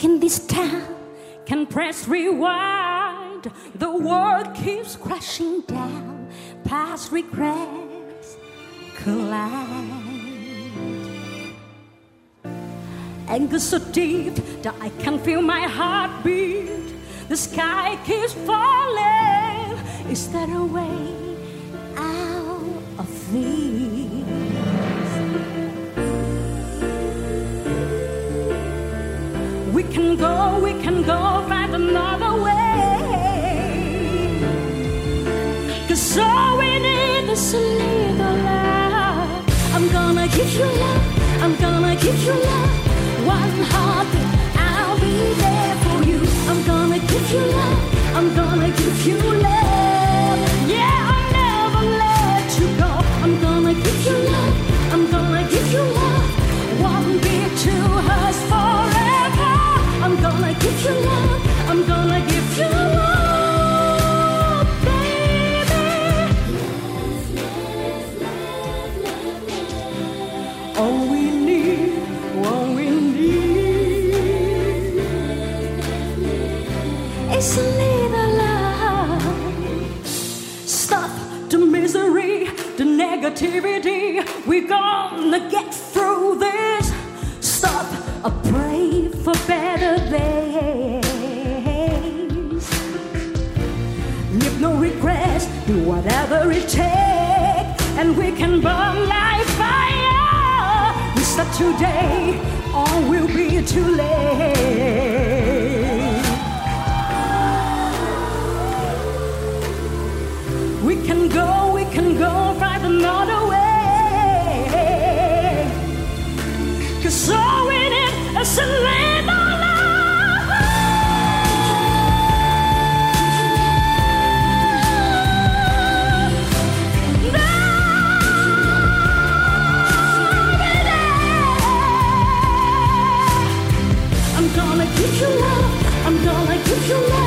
in this town can press rewind. The world keeps crashing down. Past regrets collide. Anger so deep that I can feel my heartbeat. The sky keeps falling. Is there a way out of this? We can go, find another way. 'Cause all we need is a little love. I'm gonna give you love, I'm gonna give you love. One heartbeat, I'll be there for you. I'm gonna give you love, I'm gonna give you love. Yeah, I'll never let you go. I'm gonna give you love, I'm gonna give you love. One beat to us forever. I'm gonna give you love, I'm gonna give you love, baby. All we need is a little love. Stop the misery, the negativity. We're gonna get through this. Stop, I pray for better days. Leave no regrets, do whatever it takes, and we can burn like fire. We start today, or will be too late. We can go, find another way. 'Cause all we need is a little love. I'm gonna give you love, I'm gonna give you love.